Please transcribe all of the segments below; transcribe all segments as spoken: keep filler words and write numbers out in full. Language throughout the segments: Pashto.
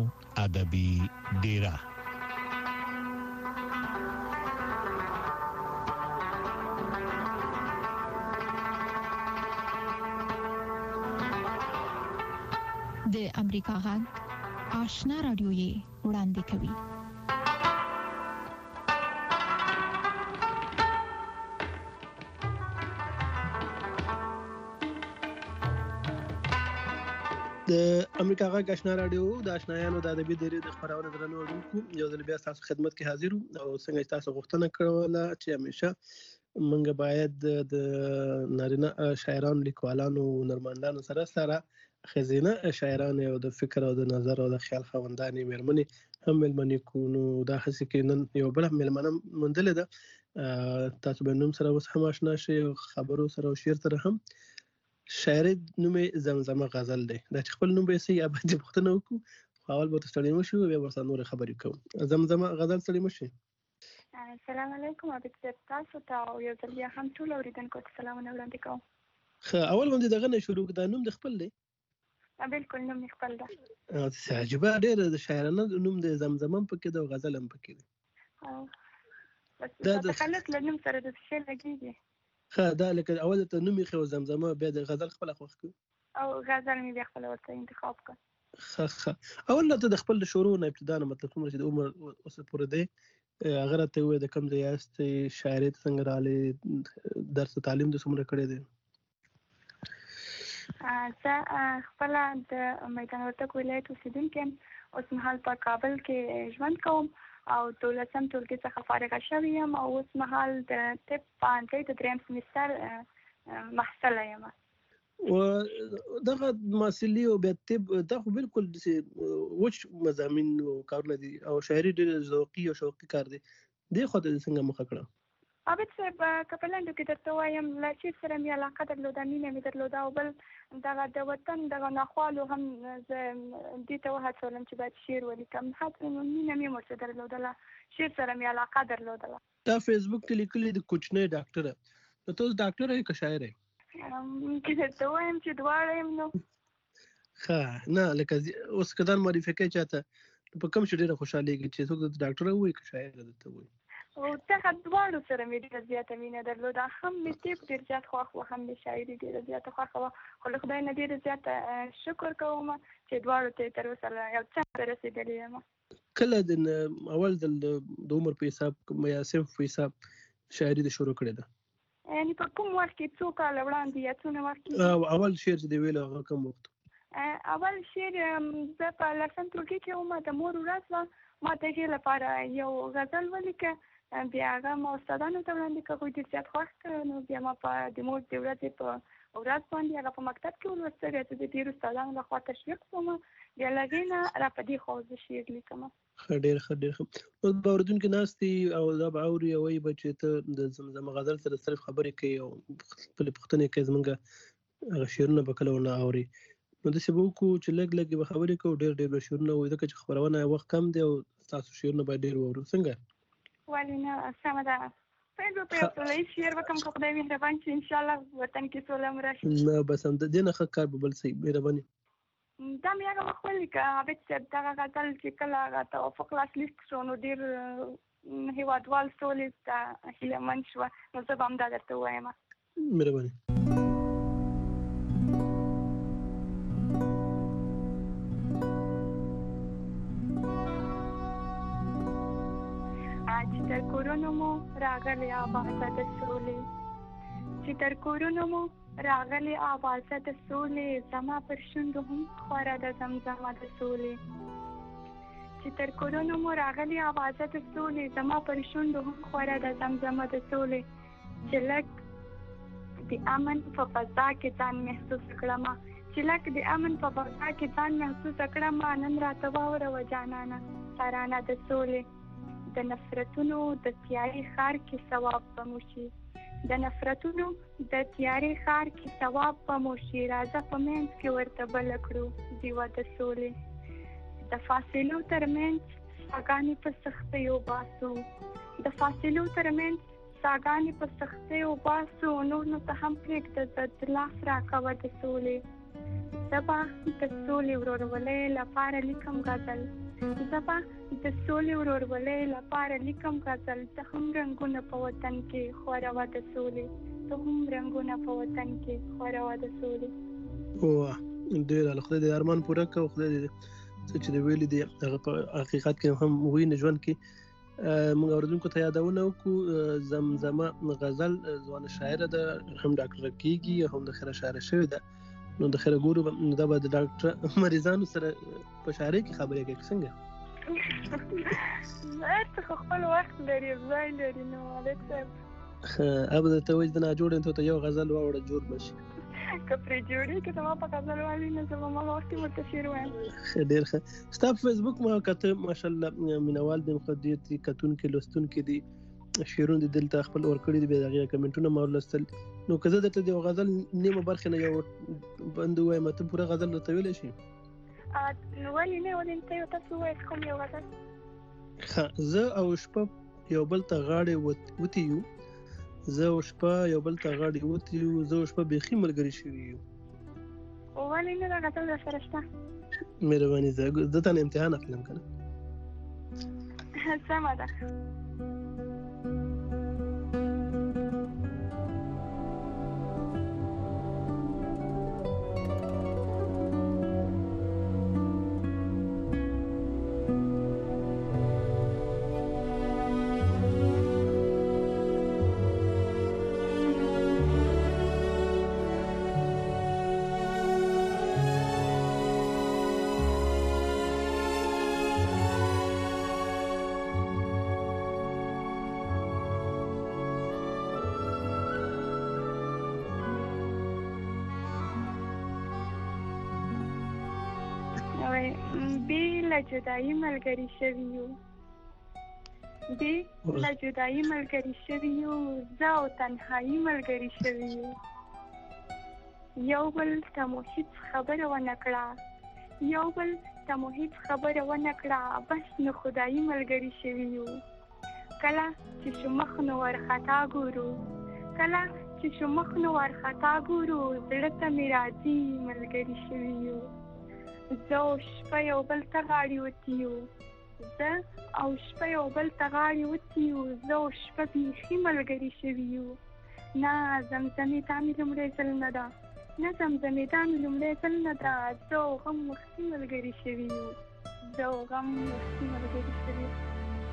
ادبي ډیرا. د امریکا غږ آشنا رادیو یې وړاندې کوي. د امریکا غږ آشنا رادیو د آشنایانو د ادبي ډیرې د خبرونه درنو اورونکو یو ځل بیا تاسو خدمت کې حاضر او څنګه تاسو غوښتنه کوله چې همیشه موږ باید د نارینه شاعرانو لیکوالانو نرمندانو سره سره خزینه شاعرانو او د فکر او د نظر او د خیال خوندانې مېرمنې هم ملمنې کو. نو دا هڅه کې نن یو بل ملمنه موندلې ده. تاسو به نوم سره اوس هم آشنا شئ او خبرو سره او شعر سره هم. شاعري نومې زمزمه غزل دی. دا چې خپل نوم به یې یا باندې پوښتنه وکړو خو اول به ورته ستړي مشو بیا ورسره نورې خبرې کوو. زمزمه غزل ستړي مشئ. السلام علیکم عابد صاحب، تاسو ته او یو ځل بیا هم ټولو اورېدونکو ته سلامونه وړاندې کوم. ښه اول باندې دغه نه شروع دا نوم د خپل دی؟ بالکل نوم مې خپل ده. عجیبه ډېر د شاعرانه نوم د زمزمه هم پکې ده او غزل هم پکې دی. دا تخلص له نوم سره د څه لګېږي. ښه دا لکه اول ته نوم یې خو زمزمه بیا د غزل خپله خوښ کړو او غزل مې بیا خپله ورته انتخاب کړ. ښه ښه اول ته د خپل شروع نه ابتدا نه مطلب څومره چې د عمر اوس پورې دی هغه راته ووایه د کوم ځای یاستئ، شاعري ته څنګه راغلې، درس تعلیم دې څومره کړی دی؟ زه خپله د میدان وردګ ولایت اوسېدونکې یم. اوس مهال په کابل کې ژوند کوم او دولسم ټولګي څخه فارغه شوې یم او اوس مهال د طب پوهنځي د دریم سمستر محصله یم. و دغه محصلي او بیا طب دا خو بالکل وچ مضامین او کارونه دي او شاعري ډېر ذوقي او شوقي کار دی. دې خوا ته دې څنګه مخه کړه؟ عابد صاحب که په لنډو کې درته وایم له شعر سره مې علاقه درلوده، مینه مې درلوده او بل دغه د وطن دغه ناخوالو هم زه دې ته وهڅولم چې باید شعر ولیکم. مینه مې ورسره درلودله، شعر سره مې علاقه درلودله. دا فیسبوک ته لیکلي د کوچنۍ ډاکټره، نو ته اوس ډاکټره یې که شاعره یې؟ که درته ووایم چې دواړه یم نو ښه نه لکه اوس که دا معرفي کوي چاته په کوم شي ډېره خوشحالېږي چې څوک درته ډاکټره ووایي که شاعره درته ووایي؟ او دغه دواړو سره مې ډېره زیاته مینه درلوده. هم مې طب ډېر زیات خوښ وه، هم مې شاعري ډېره زیاته خوښه وه. خو له خدای نه ډېره زیاته شکر کوم چې دواړو ته یې تر اوسه یو څه ته رسېدلې یم. کله د اول ځل د عمر په حساب یا صنف په حساب شاعري د شروع کړې ده؟ یعنې په کوم وخت کې څو کاله وړاندې یا څونه وخت کې؟ اول شعر چې دې ویلو هغه کوم وخت؟ اول شعر زه په لسم ټولګي کې وم، د مور ورځ وه، ما د هغې لپاره یو غزل ولیکه، بیا هغه ما استادانو ته وړاندې کړ، هغوی ډېر زیات خوښ کړ. نو بیا ما په د مور د ورځې په ورځ باندې هغه په مکتب کې ولوسته. بیا زه د ډېرو استادانو لخوا تشویق شوم، بیا له هغې نه را په دې خوا زه شعر لیکم. ښه ډېر ښه ډېر ښه. اوس به اورېدونکي ناست دي او دا به اوري او وایي به چې ته د زمزمه غزل سره صرف خبرې کوي او خپلې پوښتنې کوي، زموږ هغه شعرونه به کله ونه اوري. نو داسې به وکړو چې لږ لږ به خبرې کوو، ډېر ډېر به شعرونه ووایو ځکه چې خپرونه وخت کم دی او ستاسو شعرونه باید ډېر واورو. څنګه؟ ولې نه، سمه ده. باید به په یو سوله ییز شعر وکړم که خدای مهربان شي، انشاءالله وطن کې سوله هم راشي. نه بس همدا دې نه ښه کار به بل صحیح مهرباني. دا مې هغه وخت ولیکه عابد صاحب، دغه غزل چې کله هغه توافق لاسلیک شو نو ډېر هېوادوال سولې ته هیله مند شوه، نو زه به همدا درته ووایم. مهرباني. چې تر کورونو مو راغلې آوازه د سولې، چې تر کورونو مو راغلې آوازه د سولې، زما پر شونډو هم خوره د زمزمه د سولې. چې تر کورونو مو راغلې آوازه د سولې، زما پر شونډو هم خوره د زمزمه د سولې. چې لږ د امن په فضا کې ځان محسوس کړم، چې لږ د امن په فضا کې ځان محسوس کړم، نن راته واوره و جانانه ترانه د سولې. د نفرتونو د تیارې ښار کې ثواب به مو شي، د نفرتونو د تیارې ښار کې ثواب به مو شي، راځه په منځ کې ورته بله کړو ډیوه د سولې. د فاصلو ترمنځ ساګانې په سختیو باسو، د فاصلو ترمنځ ساګانې په سختیو باسو، نور نو ته هم پرېږده د لاس راکوه د سولې. زبا د سولې ورورولۍ لپاره لیکم غزل زبا د سولې ورورولۍ لپاره لیکم غزل ته هم رنګونه په وطن کې خوروا د سولې ته هم رنګونه په وطن کې خوروا د سولې. واه ډېر له خدای دې ارمان پوره کړه. خدای دې څه چې ویلي دي هغه په حقیقت کې هم وي نه ژوند کې. موږ اوریدونکو ته یادونه وکړو زمزمه غزل ځوان شاعره ده، هم ډاکټر کیږي هم د خیره شاعره شوې ده. نو د خیره ګورو دا به د ډاکټر مریضانو سره په شاعرۍ کې خبرې کوي څنګه؟ هر څه خپل وخت لري ځای لري. نو الک صاحب اب د ته وځ د نه جوړ ته یو غزل واوړه جوړ بشي که پرې جوړي که ما په غزل والی نه زما ما وخت ورته شعر وایم. ډېر ښه. ستا په فیسبوک ما کته ماشاءالله مینوال د مخدیت کتون کې لستون کې دي شعرونه د دلته خپل اور کړی دي به دغه کمنټونه ما ولستل. نو که زه درته د غزل نیمه برخه نه یو بند وایم ته پوره غزل راته ویلی شي؟ نو ولې نه ولې ته یو تاسو وایې کوم یو غزل؟ ښه زه او شپه یو بل ته غاړې وتي یو زه او شپه یو بل ته غاړې وتي یو زه او شپه بیخي ملګري شوي یو. ولې نه دا غزل درسره شته؟ مهرباني زه زه ته امتحان اخلم که نه. سمه ده. بی له جدایي ملګري شوي یو بی له جدایي ملګري شوي یو زه او تنهایي ملګري شوي یو یو بل ته مو هېڅ خبره ونه کړه یو بل ته مو هېڅ خبره ونه کړه بس نو خدایي ملګري شوي یو کله چې شو مخ نو ورخطا ګورو کله چې شو مخ نو ورخطا ګورو زړه ته مې راځي ملګري شوي یو زه او شپه یو بل ته غاړې وتي یو زه او شپه یو بل ته غاړې وتي یو زه او شپه بیخي ملګري شوي یو نه زمزمې دا مې لومړی ځل نه ده نه زمزمې دا مې لومړی ځل نه ده زه او غم وختي ملګري شوي یو زه او غم وختي ملګري شوي یو.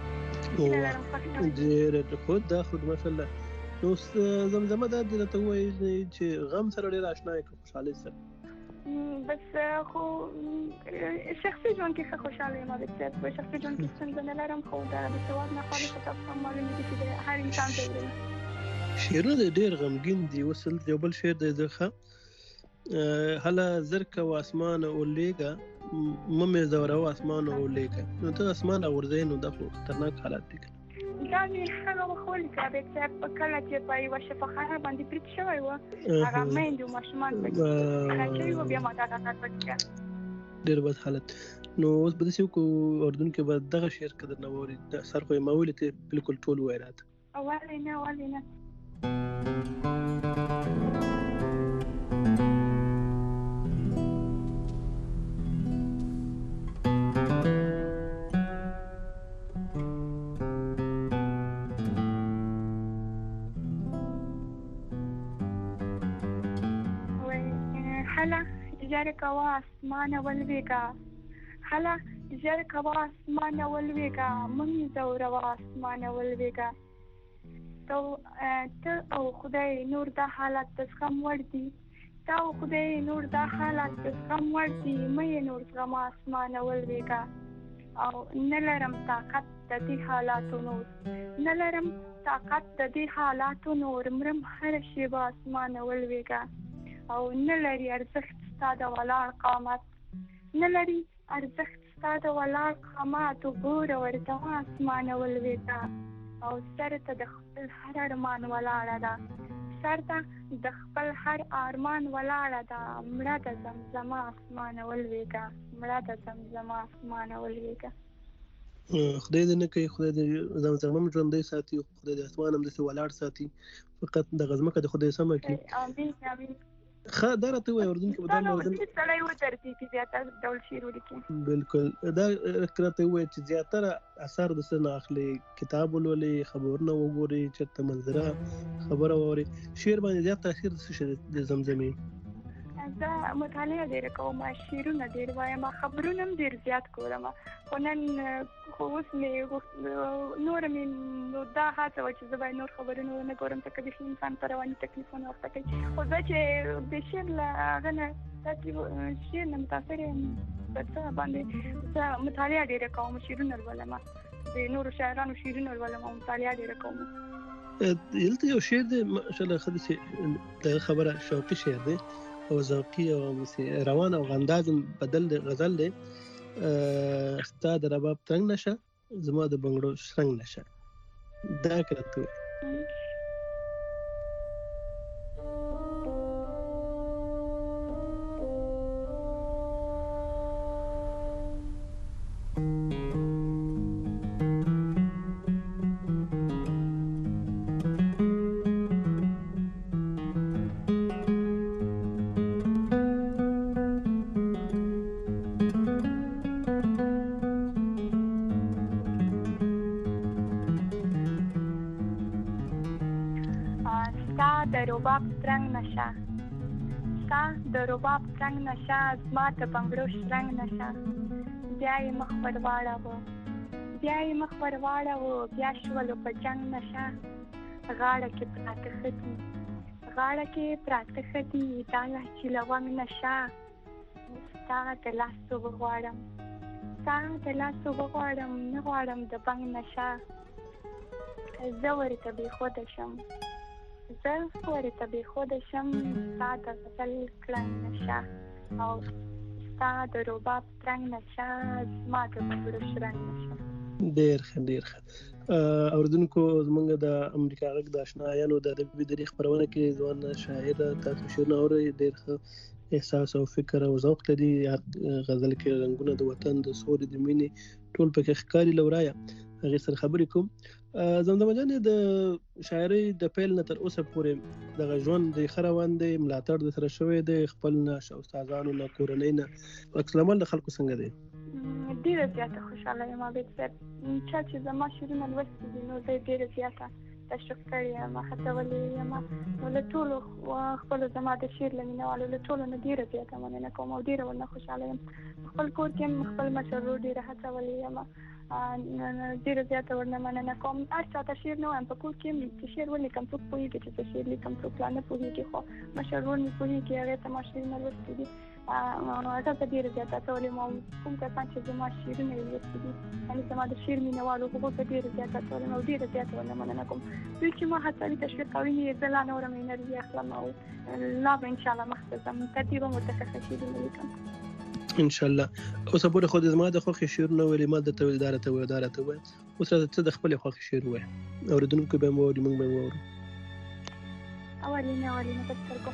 ډېر خود دا خود ماشاءالله. نو زمزمه دا دې راته ووایي چې غم سره ډېر اشنا یې که خوشحالۍ سره؟ بس خو شخصي ژوند کې ښه خوشحاله یم عابد صاحب. په شخصي ژوند کې ستونزه نه لرم خو د سواد نه خالي خو تاسو هم معلومه دي چې د هر انسان ضروري شعرونه ډېر غمګین دي. اوس یو بل شعر دی زه ښه هله زرکه و اسمان اولیږه مه مې ځوروه اسمان اولیږه. نو ته اسمان راغورځوې نو دا خو خطرناک حالات دي. دا مې هغه وخت ولیکه عابد صاحب کله چې په یوه شفاخانه باندې برید شوی و هغه میندې و ماشومان پکې شوي وو بیا ما دغه کار پکې کړ. ډېر بد حالت. نو اوس به داسې وکړو اردن کې به دغه شعر که درنه واوري سر خو یې ما ویلې ته بلکل ټول ووایي راته. ولې نه ولې نه. هله ژر کوه اسمانه ولوېږه هله ژر کوه اسمانه ولوېږه مه مې ځوروه اسمانه ولوېږه ته او خدای نور دا حالت د زغم وړ دي ته او خدای نور دا حالت د زغم وړ دي مه یې نور زغمه اسمانه ولوېږه او نه لرم طاقت د دې حالاتو نور نه لرم طاقت د دې حالاتو نور مرم هره شېبه اسمانه ولوېږه او نه لري ارزښت ستا د ولاړ قامت نه لري ارزښت ستا د ولاړ قامت وګوره ورځه اسمانه ولوېږه او سر ته د خپل هر ارمان ولاړه ده سر ته د خپل هر ارمان ولاړه ده مړه د زمزمه اسمانه ولوېږه مړه د زمزمه اسمانه ولوېږه. خدای دې نه کوي خدای دې زمزمه هم ژوندی ساتي خدای دې اسمان هم داسې ولاړ ساتي فقط دغه ځمکه د خدای سمه کړي. امین امین. خا دا راته وایي اردوونکو به دا نو اردن چې سړی وترسي چې زیاتره ډول شعر ولیکي. بالکل دا راته وایي چې زیاتره اثر د څه نه اخلي، کتاب ولولي، خبرونه وګوري، چېرته منظره خبره واوري، شعر باندې زیات تاثیر د څه شی د زمزمې؟ زه مطالعه ډېره کوم، شعرونه ډېر وایم، خبرونه هم ډېر زیات کوم. خو نن خو اوس مې نوره مې نو دا هڅه وه چې زه باید نور خبرونه ونه ګورم، ځکه بیخي انسان په رواني تکلیفونه ورته کوي. خو زه چې د شعر له هغه نه داسې شعر نه متاثر یم په څه باندې زه مطالعه ډېره کوم، شعرونه لولم، د نورو شاعرانو شعرونه لولم او مطالعه ډېره کوم. دلته یو شعر دی ماشاءالله ښه داسې دغه خبره شوقي شعر دی او ذوقي او روان او انداز بدل دی، غزل دی. ستا د رباب ترنګ نشه زما د بنګړو شرنګ نشه، دا کرته د رباب ترنګ نشه، ستا د رباب ترنګ نشه، زما د بنګړو شرنګ نشه. بیا یې مخ ور واړوه، بیا یې مخ ور واړوه، بیا شولو په جنګ نشه. غاړه کې پراته ښه دي، غاړه کې پراته ښه دي، دا لا چې لونګ نشه. ستا د لاسو وغواړم، ستا د لاسو وغواړم، نه غواړم د بنګ نشه. زه ورته بېخوده شم، زه ورته بېخوده شم، ستا د غزل کړنګ نشه او ستا د رباب ترنګ نشه، زما د بنګړو شرنګ نشه. ډېر ښه ډېر ښه. اورېدونکو زموږ د امریکا غږ د اشنایانو د ادبي درې خپرونه کې ځوان شاعر تاسو شعرونه اورئ، ډېر ښه احساس او فکر او ذوق لري. غزل کې رنګونه د وطن د سولې د مینې ټول پکې ښکاري. لورایه هغې سره خبرې کوم. زمزمه جانې د شاعرۍ د پیل نه تر اوسه پورې دغه ژوند دی ښه روان دی، ملاتړ د سره شوی دی خپل نه، استادانو نه، کورنۍ نه، عکس العمل د خلکو څنګه دی؟ ډېره زیاته خوشحاله یم عابد صاحب. چا چې زما شعرونه لوستي دي نو زه یې ډېره زیاته تشویق کړې یم، هڅولې یم. نو له ټولو خپلو زما د شعر له مینهوالو له ټولو نه ډېره زیاته مننه کوم او ډېره ورنه خوشحاله یم. خپل کور کې هم خپل مشر ورور ډېره هڅولې یم، ډېره زیاته ورنه مننه کوم. هر چا ته شعر نه وایم، په کور کې چې شعر ولیکم څوک پوهېږي چې زه شعر لیکم، څوک لا نه پوهېږي، خو مشر ورور مې پوهېږي، هغې ته ما شعرونه لوستي دي، هغه ته ډېره زیاته هڅولې یم. او کوم کسان چې زما شعرونه یې لوستي دي، یعنې زما د شعر مینهوالو، هغو ته ډېره زیاته هڅولې یم او ډېره زیاته ورنه مننه کوم. دوی چې ما هڅوي، تشویق کوي، زه لا نوره مې انرژي اخلم او لا به انشاءالله مخته ځم، ترتیب هم ورته ښه شعرونه لیکم انشاءالله. اوس پورې خو د زما د خوښې شعرونه ویلې، ما درته ویل دا راته وایه دا راته وایه، اوس راته څه د خپلې خوښې شعر ووایه، اورېدونکي به یې واوري، موږ به یې واورو. اولینه اولینه په سترګو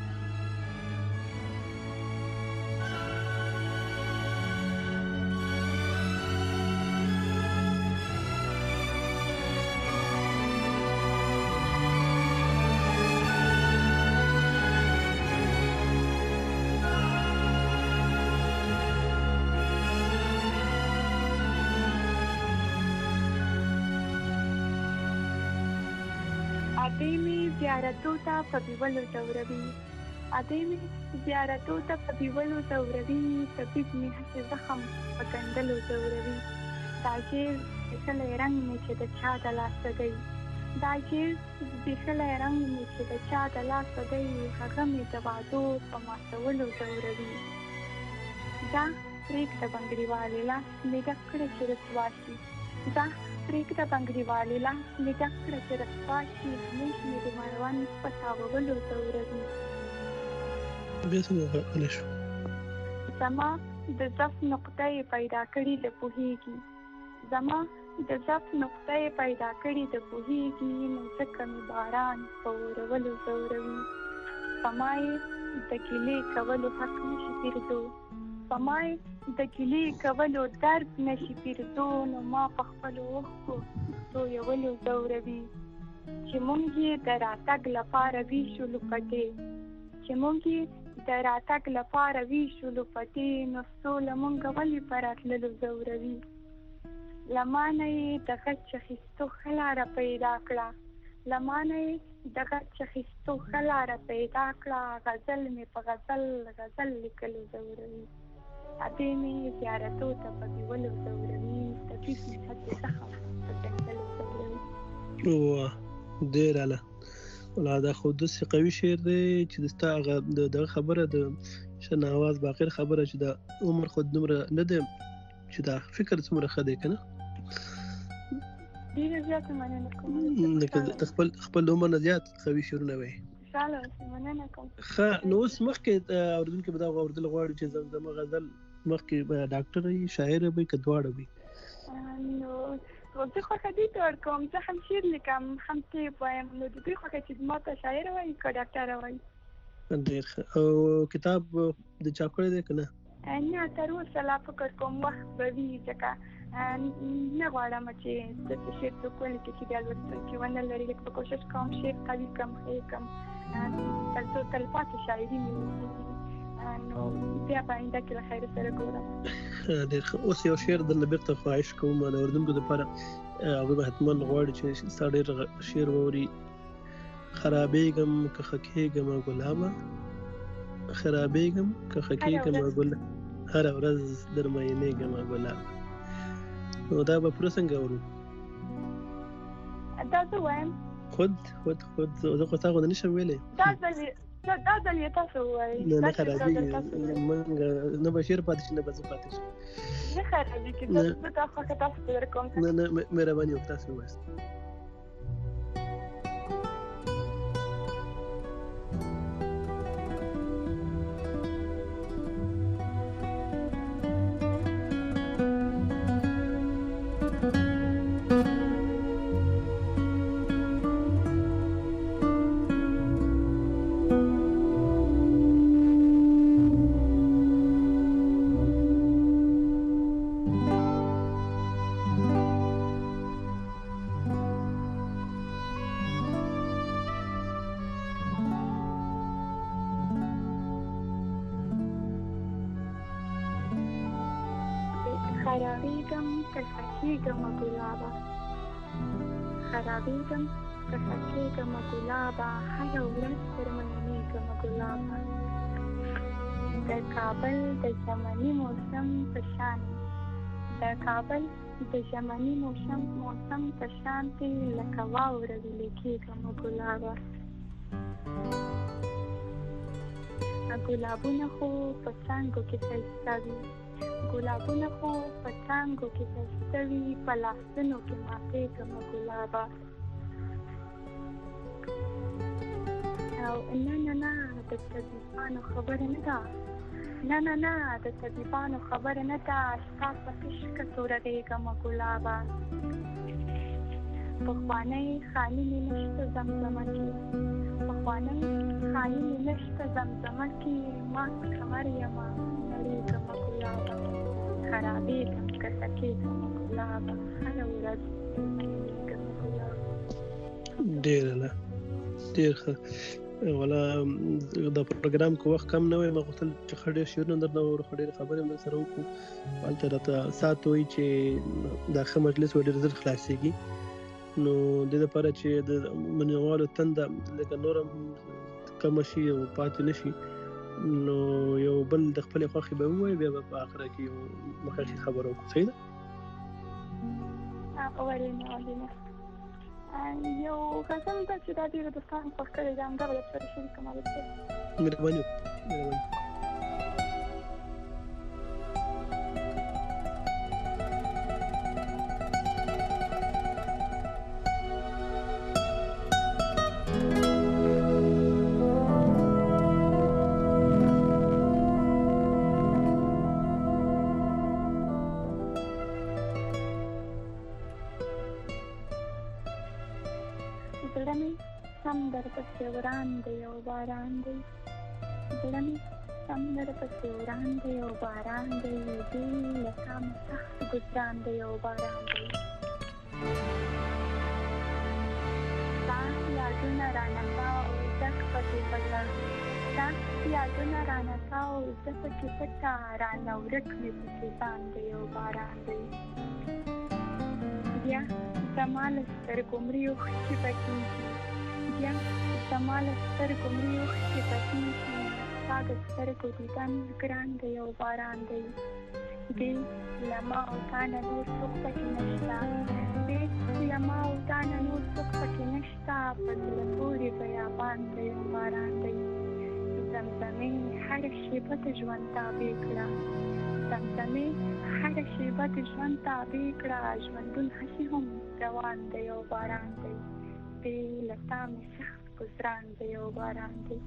ادې مې زیارتو ته په بیولو ځوروي، ادې مې زیارتو ته په بیولو ځوروي، طبیب مې هسې زخم په ګنډلو ځوروي. دا شعر زبېښلی رنګ مې چې د چا د لاسه دی، دا شعر زبېښلی رنګ مې چې د چا د لاسه دی، هغه مې د وعدو په ماتولو ځوروي. دا پرېږده بنګړیوالې لاس مې ډک کړه چې رسوا شي، دا پرېږده بنګړیوالې لاس مې ډک کړه چې رسوا شي، همیش مې د مړوند په تاوولو ځوروي. بیا څنګه غلی شو؟ زما د ضعف نقطه یې پیدا کړي د پوهېږي، زما د ضعف نقطه یې پیدا کړي د پوهېږي، نو ځکه مې باران په اورولو ځوروي. په ما یې د ګیلې کولو حق نشي پیرزو، په ما یې د ګیلې کولو درد نشي پیرزو، نو ما په خپلو اوښکو تویولو ځوروي. چې موږ یې د راتګ لپاره ویشولو پټې، چې مونږ د راتګ لپاره ویشلو پټې نو سوله مونږ ولې په راتللو ځوروي لمانه یې د غچ اخیستو ښه لاره پیدا کړه لمانه یې د غچ اخیستو ښه لاره پیدا کړه غزل مې په غزل غزل لیکلو ځوروي ادې مې زیارتو ته په بیولو ځوروي طبیب مې هسې زخم په ګنډلو ځوروي. واه ډېر اعلی. ولا دا خو داسې قوي شعر دی چې د ستا هغه دغه خبره د شناواز باقر خبره چې د عمر خود دومره نه دی چې دا فکر څومره ښه دی که نه ډېره زیاته مننه کوم لکه د خپل خپل عمر نه زیات قوي شعرونه وایي. خوشحاله اوسئ مننه کوم. ښه نو اوس مخکې اورېدونکي به دا اورېدل غواړي چې زمزمه غزل مخکې به ډاکټر وي شاعره وي که دواړه وي؟ نو زه خوښه دې ته ورکوم زه هم شعر لیکم هم طب وایم نو د دوی خوښه چې ما ته شاعره وایي که ډاکټره وایي. ډېر ښه. او کتاب د چاپ کړی دی که نه؟ نه تر اوسه لا فکر کوم وخت به وي ځکه نه غواړم چې داسې شعر څوک ولیکي چې بیا لوستونکي ونه لري لږ به کوشش کوم شعر قوي کړم ښه کړم تر څو تلپاتې شاعري مې وکړي نو بیا به آینده کې له خیر سره ګورم. ډېر ښه. اوس یو شعر درنه بېرته خواهش کوم د اورېدونکو دپاره هغوی به حتما غواړي چې ستا ډېر شعر واوري. خرابېږم که ښه کېږمه ګلابه خرابېږم که ښه کېږمه ګل هره ورځ در مینېږمه ګلابه. نو دا به پوره څنګه اورو؟ دا زه وایم خود خود خود زه خو ستا غوندې نشم ویلی. دا ځل دا ځل یې تاسو ووایئ. نه نه خرابېږي موږ نه به شعر پاتې شي نه به زه پاتې شم. نه خرابېږي زه دا خوښه تاسو ته درکوم. نه نه مهرباني وکړه تاسو ووایاست. خرابېږم که ښه کېږمه ګلابه خرابېږم که ښه کېږمه ګلابه هره ورځ در مینېږمه ګلابه د کابل د ژمني موسم په شان د کابل د ژمني موسم موسم په شان کې لکه واوره ویلې کېږمه ګلابه ګلابونه خو په څانګو کې ښایسته وي ګلابونه خو په څانګو کې ښایسته وي په لاسونو کې ماتېږمه ګلابه او نه نه نه د طبیبانو خبره نه ده نه نه نه د طبیبانو خبره نه ده ستا په عشقه تورغېږمه ګلابه پخوانی خالي مې نشته زمزمه کې پخوانی خالي مې نشته زمزمه کې ما کمر یمه نړېږمه ګلابه خرابېږم که ښه کېږمه ګلابه هره ورځ نړېږمه ګلابه. ډېر ښه ډېر ښه. والا دا پروګرام کې وخت کم نه وی ما غوښتل چې ښه ډېر شعرونه درنه واورو ښه ډېرې خبرې هم درسره وکړو هلته راته ساعت وایي چې دا ښه مجلس به ډېر ژر خلاصېږي نو دې دپاره چې د مینوالو تنده لکه نور هم کمه شي او پاتې نه شي نو یو بل د خپلې خوښې به ووایي بیا به په آخره کې یو مخکې خبره وکړو. صحیح ده؟ ولې نه ولې نه یو غزل ده چې دا ډېره دوستانو خوښ کړې ده همدا به درسره شریکه ما درته. مهرباني وکړه مهرباني. زړه مې سم درپسې وران دی او باران دی زړه مې سم درپسې وران دی او باران دی دې له تا مې سخت ګزران دی او باران دی ستا یادونه رانغا او ډک پکې په زړه دا یادونه رانه تاو زه پکې پټه رانه ورک مې پکې ځان دی یو باران دی بیا زما له سترګو مري اوښکې بهېږي بیا زما له سترګو مري اوښکې بهېږي ستا د سترګو دیدن ګران دی یو باران دی دې له ما او تا نه نور څوک پکې نشته دې له ما او تا نه نور څوک پکې نشته په زړه پورې بیابان دی یو باران دی زمزمې هره شېبه د ژوند تابع کړه زمزمې هره شېبه د ژوند تابع کړه ژوندون هسې هم روان دی یو باران دی دې له تا مې سخت ګزران دی یو باران دی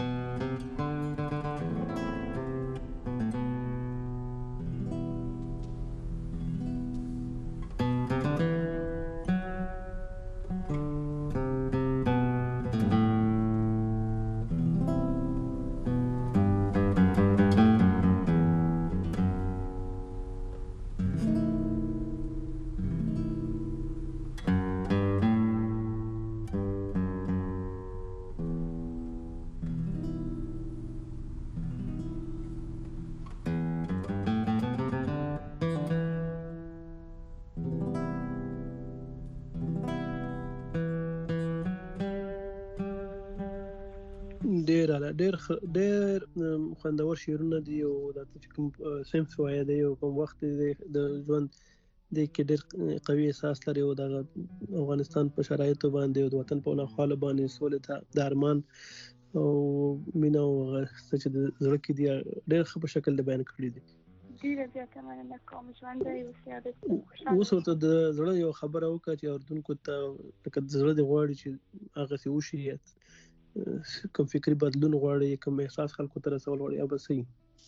ډېر ډېر ډېر خوندور شعرونه دي او دا چې کوم سیمس وایي دی او کوم وخت دی د ژوند دی کې ډېر قوي احساس لري او د افغانستان په شرایطو باندې او د وطن په ناخواله باندې سولې ته د ارمان او مینه او څه چې د زړه کې دي ډېر ښه په شکل د بیان کړي دي ډېره زیاته مننه کوم ژوندی اوسې اوس ورته د زړه یو خبره وکړه چې اورېدونکو ته لکه زړه دې غواړي چې هغسې وشي کوم فکري بدلون غواړي کوم احساس خلکو ته رسول غواړي او بس صحیح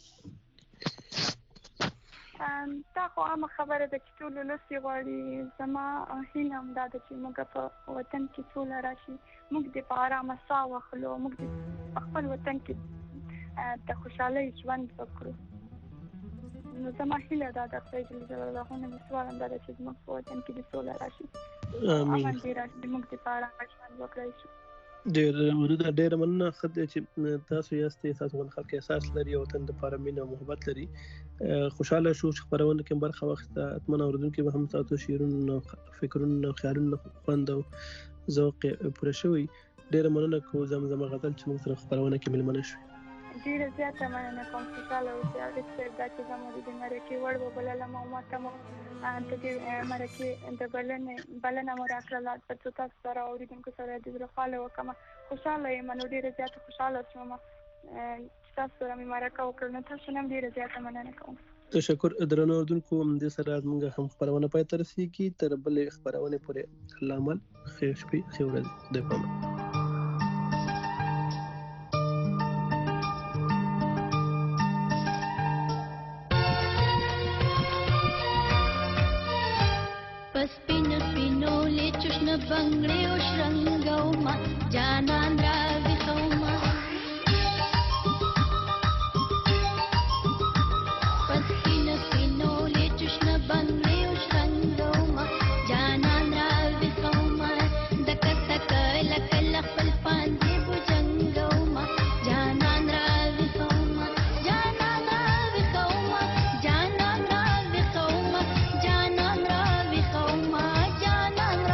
دا خو عامه خبره ده چې ټول ولس یې غواړي زما هیله همدا ده چې موږ په وطن کې سوله راشي موږ دې په ارامه ساه واخلو موږ دې په خپل وطن کې د خوشحالۍ ژوند وکړو نو زما هیله دا ده خدای جل جلاله نه مې سوال همدا ده چې زموږ په وطن کې دې سوله راشي امن دې راشي موږ دې په ارامه ژوند وکړی شو ډېر ورته ډېر مننه ښه دی چې تاسو یاستئ تاسو غوښتل خلک احساس لري او وطن دپاره مینه او محبت لري خوشحاله شو چې خپرونه کې برخه واخیسته حتما اورېدونکي به هم ستاسو شعرونه فکرونه او خیالونه خوند او ذوق پوره شوي ډېره مننه کوم زمزمه غزل چې موږ سره خپرونه کې مېلمانه شوي ډېره زیاته مننه کوم خوشحاله اوسئ عارف صاحب دا چې زموږ د مرکې وړ وبللم او ما ته مو د دې مرکې د بلنې بلنه مو راکړله تر څو تاسو سره اورېدونکو سره د زړه خواله وکړم خوشحاله یم نو ډېره زیاته خوشحاله شوم چې تاسو سره مې مرکه وکړه نو تاسو نه هم ډېره زیاته مننه کوم تشکر درنو اورېدونکو همدې سره زموږ هم خپرونه پای ته رسېږي تر بلې خپرونې پورې الله مل ښې شپې ښې ورځې خدای پامان بنگړې او شرنګوما جانان را وښوما پسپین سپینو لچشن بنگړې او شرنګوما جانان را وښوما دک تک لک خپل پاندې بوجنګوما جانان را وښوما جانان را وښوما جانان را وښوما جانان را وښوما جانان را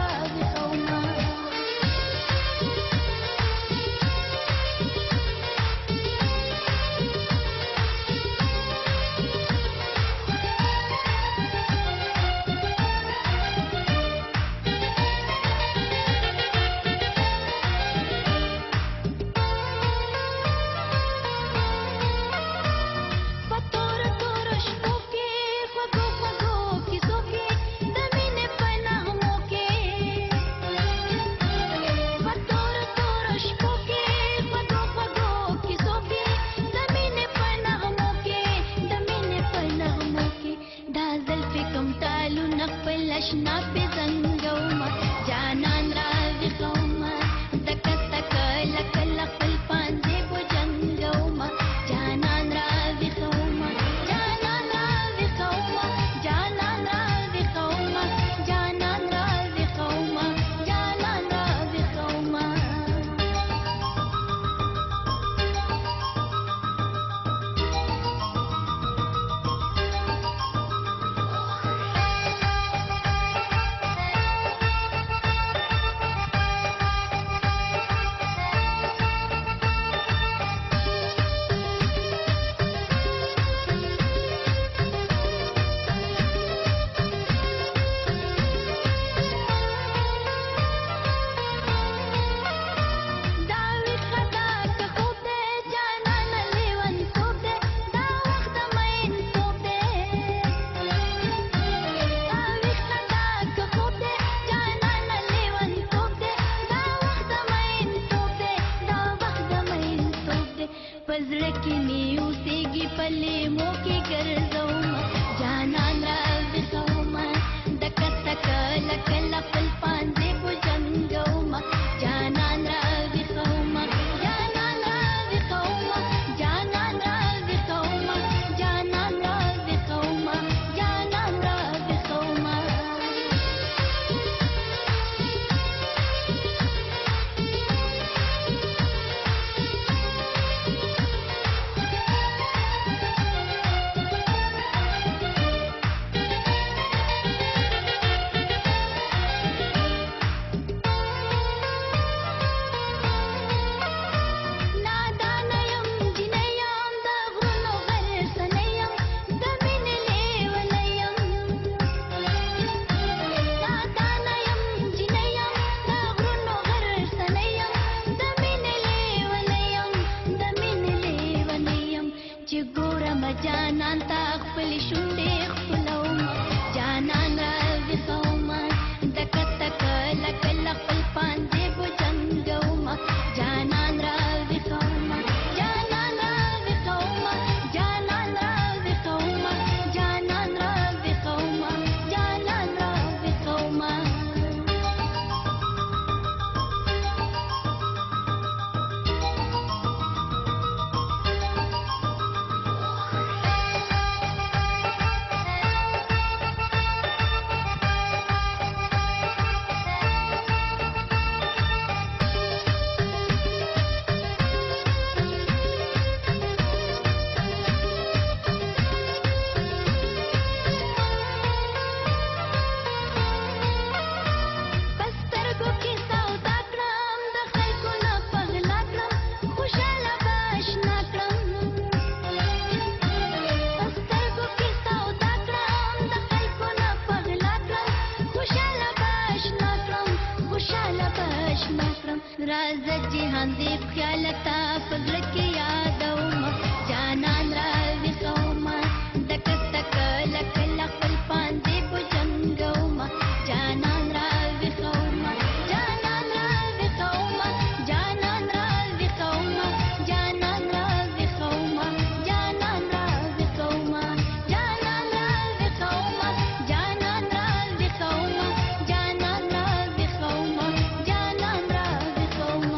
راز جهان دې خیال تا فزړه کې یادوم جانان را وښوم دک تک لک لک خپل پاندې بجنګوم جانان را وښوم جانان را وښوم جانان را وښوم جانان را وښوم جانان را وښوم جانان را وښوم جانان را وښوم جانان را وښوم جانان را وښوم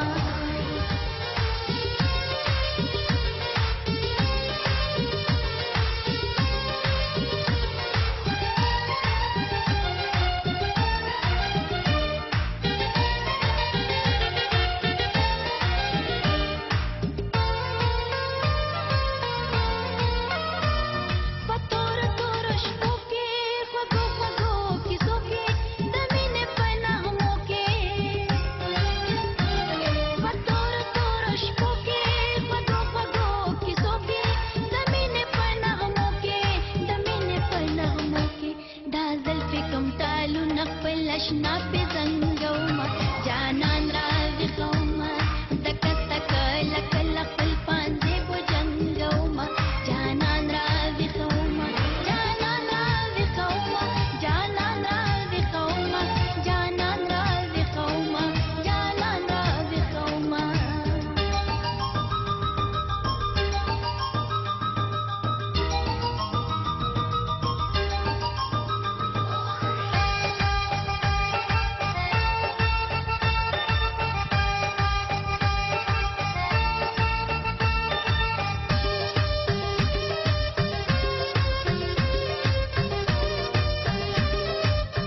پتور تور شپو کې خوږو خوږو کیسو کې د مینې په نغمو کې پتور تور شپو کې خوږو خوږو کیسو کې د مینې په نغمو کې د مینې په نغمو کې دا زلفې کوم تالونه خپل اشنا پې زنګومه جانان را